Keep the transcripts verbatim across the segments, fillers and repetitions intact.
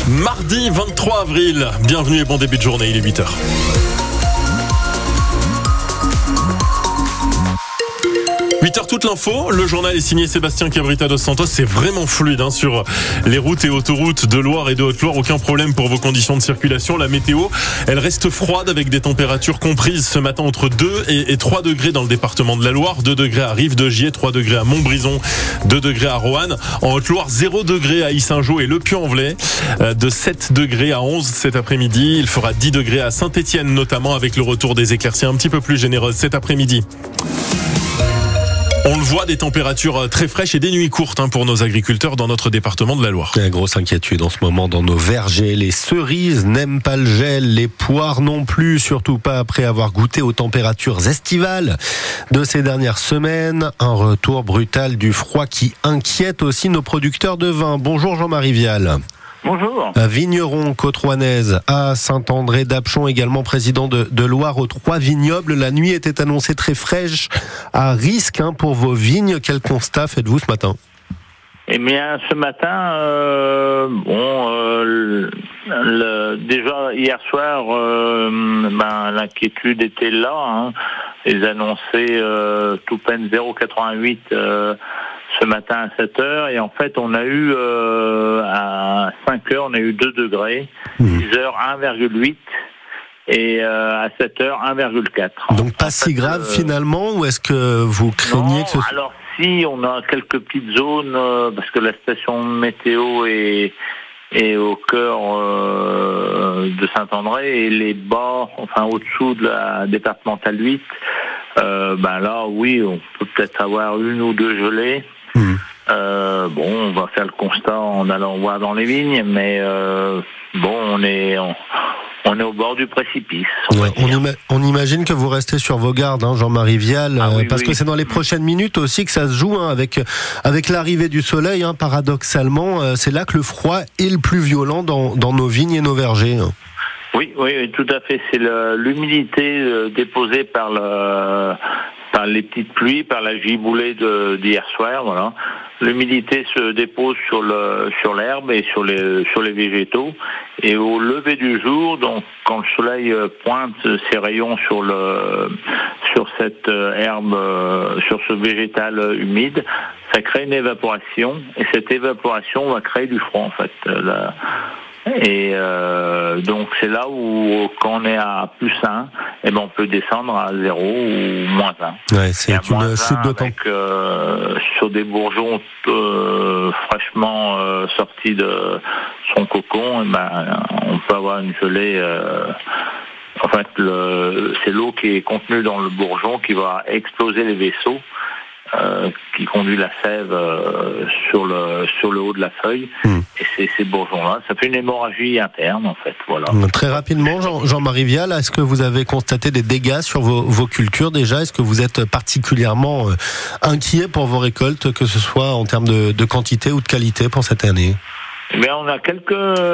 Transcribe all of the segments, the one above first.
Mardi vingt-trois avril, bienvenue et bon début de journée, il est huit heures. huit heures toute l'info, le journal est signé Sébastien Cabrita dos Santos, c'est vraiment fluide hein, sur les routes et autoroutes de Loire et de Haute-Loire, aucun problème pour vos conditions de circulation. La météo, elle reste froide avec des températures comprises ce matin entre deux et trois degrés dans le département de la Loire, deux degrés à Rive-de-Gier, trois degrés à Montbrison, deux degrés à Roanne. En Haute-Loire, zéro degré à Yssingeaux et Le Puy-en-Velay, de sept degrés à onze cet après-midi. Il fera dix degrés à Saint-Étienne notamment avec le retour des éclaircies un petit peu plus généreuses cet après-midi. On le voit, des températures très fraîches et des nuits courtes hein, pour nos agriculteurs dans notre département de la Loire. Il y a une grosse inquiétude en ce moment dans nos vergers. Les cerises n'aiment pas le gel, les poires non plus, surtout pas après avoir goûté aux températures estivales de ces dernières semaines. Un retour brutal du froid qui inquiète aussi nos producteurs de vin. Bonjour Jean-Marie Vial. Bonjour. Vigneron côte-rouennaise à Saint-André d'Apchon, également président de, de Loire aux Trois Vignobles. La nuit était annoncée très fraîche, à risque hein, pour vos vignes. Quel constat faites-vous ce matin ? Eh bien, ce matin, euh, bon, euh, le, le, déjà hier soir, euh, ben, l'inquiétude était là. Hein. Ils annonçaient euh, tout peine zéro virgule quatre-vingt-huit euh, ce matin à sept heures, et en fait on a eu euh, à cinq heures on a eu deux degrés, mmh. six heures un virgule huit et euh, à sept heures un virgule quatre. Donc pas en si fait, grave euh, finalement, ou est-ce que vous craignez non, que ce... alors si, on a quelques petites zones euh, parce que la station météo est, est au cœur euh, de Saint-André, et les bas, enfin au-dessous de la départementale huit, euh, ben là oui, on peut peut-être avoir une ou deux gelées. Mmh. Euh, bon, on va faire le constat en allant voir dans les vignes, mais euh, bon, on est on, on est au bord du précipice. On, ouais, on, ima- on imagine que vous restez sur vos gardes, hein, Jean-Marie Vial, ah, oui, parce oui. que c'est dans les prochaines minutes aussi que ça se joue, hein, avec avec l'arrivée du soleil. Hein, paradoxalement, euh, c'est là que le froid est le plus violent dans dans nos vignes et nos vergers. Hein. Oui, oui, tout à fait. C'est le, l'humidité euh, déposée par le par les petites pluies, par la giboulée de, d'hier soir, voilà. L'humidité se dépose sur le sur l'herbe et sur les sur les végétaux, et au lever du jour, donc quand le soleil pointe ses rayons sur le sur cette herbe, sur ce végétal humide, ça crée une évaporation, et cette évaporation va créer du froid en fait. La, Et euh, donc c'est là où quand on est à plus un, eh ben on peut descendre à zéro ou moins un. Ouais, c'est une chute de temps. Avec, euh, sur des bourgeons euh, fraîchement euh, sortis de son cocon, eh ben on peut avoir une gelée. Euh, en fait, le, c'est l'eau qui est contenue dans le bourgeon qui va exploser les vaisseaux. Euh, qui conduit la sève euh, sur le sur le haut de la feuille, mmh. et c'est ces bourgeons-là, ça fait une hémorragie interne en fait. Voilà. Très rapidement, Jean, Jean-Marie Vial, est-ce que vous avez constaté des dégâts sur vos, vos cultures déjà ? Est-ce que vous êtes particulièrement euh, inquiet pour vos récoltes, que ce soit en termes de, de quantité ou de qualité pour cette année ? Mais on a quelques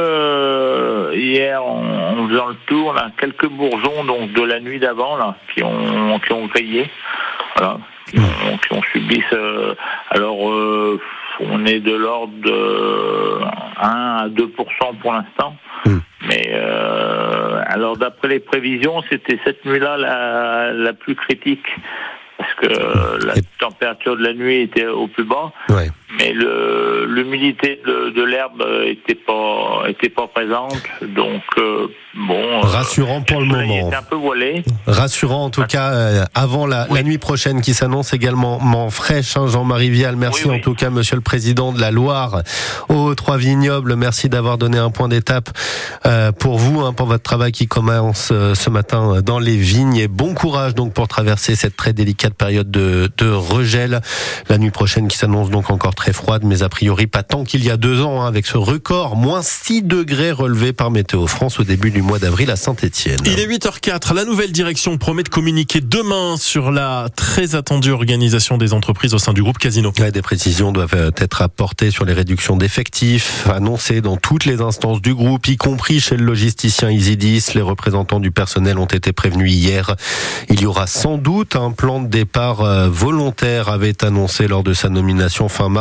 euh, hier en, en faisant le tour, on a quelques bourgeons donc de la nuit d'avant là qui ont qui ont grillé, voilà. Qui ont, qui ont subi ce... Alors, euh, on est de l'ordre de un à deux pour cent pour l'instant. Mmh. Mais, euh, alors, d'après les prévisions, c'était cette nuit-là la, la plus critique. Parce que la Et... température de la nuit était au plus bas. Ouais. Mais le, l'humidité de, de l'herbe était pas, était pas présente. Donc, euh, bon. Rassurant euh, pour le moment. Était un peu voilé. Rassurant en tout ah. cas, euh, avant la, oui. la nuit prochaine qui s'annonce également fraîche, hein, Jean-Marie Vial. Merci oui, oui. en tout cas, monsieur le président de la Loire aux Trois Vignobles. Merci d'avoir donné un point d'étape euh, pour vous, hein, pour votre travail qui commence euh, ce matin dans les vignes. Et bon courage donc pour traverser cette très délicate période de, de regel. La nuit prochaine qui s'annonce donc encore très froide, mais a priori pas tant qu'il y a deux ans, hein, avec ce record, moins six degrés relevé par Météo France au début du mois d'avril à Saint-Étienne. Il est huit heures quatre, la nouvelle direction promet de communiquer demain sur la très attendue organisation des entreprises au sein du groupe Casino. Ouais, des précisions doivent être apportées sur les réductions d'effectifs, annoncées dans toutes les instances du groupe, y compris chez le logisticien Isidis. Les représentants du personnel ont été prévenus hier. Il y aura sans doute un plan de départ volontaire, avait annoncé lors de sa nomination fin mars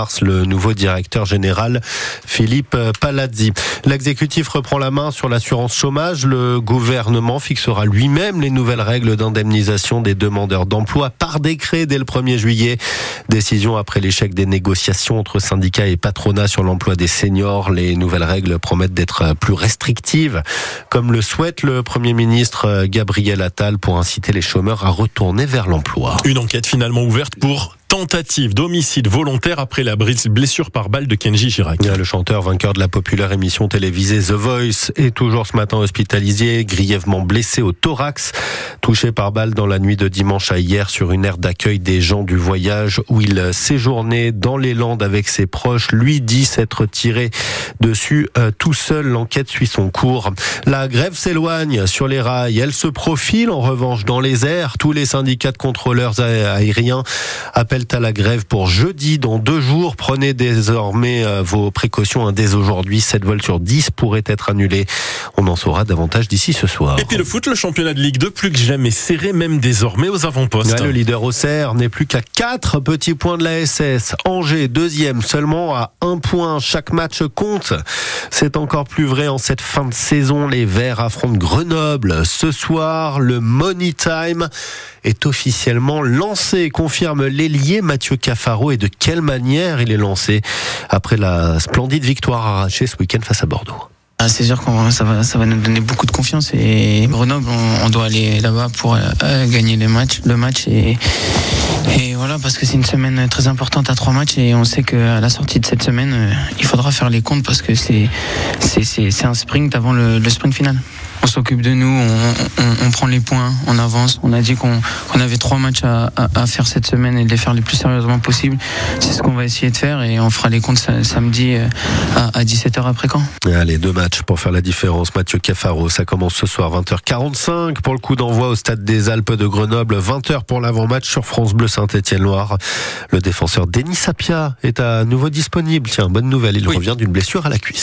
mars le nouveau directeur général Philippe Palazzi. L'exécutif reprend la main sur l'assurance chômage. Le gouvernement fixera lui-même les nouvelles règles d'indemnisation des demandeurs d'emploi par décret dès le premier juillet. Décision après l'échec des négociations entre syndicats et patronat sur l'emploi des seniors. Les nouvelles règles promettent d'être plus restrictives, comme le souhaite le Premier ministre Gabriel Attal, pour inciter les chômeurs à retourner vers l'emploi. Une enquête finalement ouverte pour tentative d'homicide volontaire après la blessure par balle de Kenji Girac. Le chanteur vainqueur de la populaire émission télévisée The Voice est toujours ce matin hospitalisé, grièvement blessé au thorax, touché par balle dans la nuit de dimanche à hier sur une aire d'accueil des gens du voyage où il séjournait dans les Landes avec ses proches. Lui dit s'être tiré dessus euh, tout seul. L'enquête suit son cours. La grève s'éloigne sur les rails. Elle se profile en revanche dans les airs. Tous les syndicats de contrôleurs aériens appellent à la grève pour jeudi, dans deux jours. Prenez désormais euh, vos précautions. Hein, dès aujourd'hui, sept vols sur dix pourraient être annulés. On en saura davantage d'ici ce soir. Et puis le foot, le championnat de Ligue deux, plus que jamais serré, même désormais aux avant-postes. Ouais, le leader Auxerre n'est plus qu'à quatre petits points de la S S. Angers, deuxième, seulement à un point. Chaque match compte. C'est encore plus vrai en cette fin de saison. Les Verts affrontent Grenoble. Ce soir, le Money Time est officiellement lancé, confirme l'ailier Mathieu Cafaro. Et de quelle manière il est lancé après la splendide victoire arrachée ce week-end face à Bordeaux. Ah, c'est sûr que ça va, ça va nous donner beaucoup de confiance, et Grenoble, on, on doit aller là-bas pour euh, gagner les matchs, le match et, et voilà, parce que c'est une semaine très importante à trois matchs, et on sait qu'à la sortie de cette semaine, euh, il faudra faire les comptes parce que c'est, c'est, c'est, c'est un sprint avant le, le sprint final. On s'occupe de nous, on, on, on prend les points, on avance. On a dit qu'on, qu'on avait trois matchs à, à, à faire cette semaine et de les faire le plus sérieusement possible. C'est ce qu'on va essayer de faire, et on fera les comptes samedi à, à dix-sept heures après Caen. Allez, deux matchs pour faire la différence. Mathieu Cafaro, ça commence ce soir vingt heures quarante-cinq pour le coup d'envoi au Stade des Alpes de Grenoble. vingt heures pour l'avant-match sur France Bleu Saint-Étienne-Loire. Le défenseur Denis Sapia est à nouveau disponible. Tiens, bonne nouvelle, il oui. revient d'une blessure à la cuisse.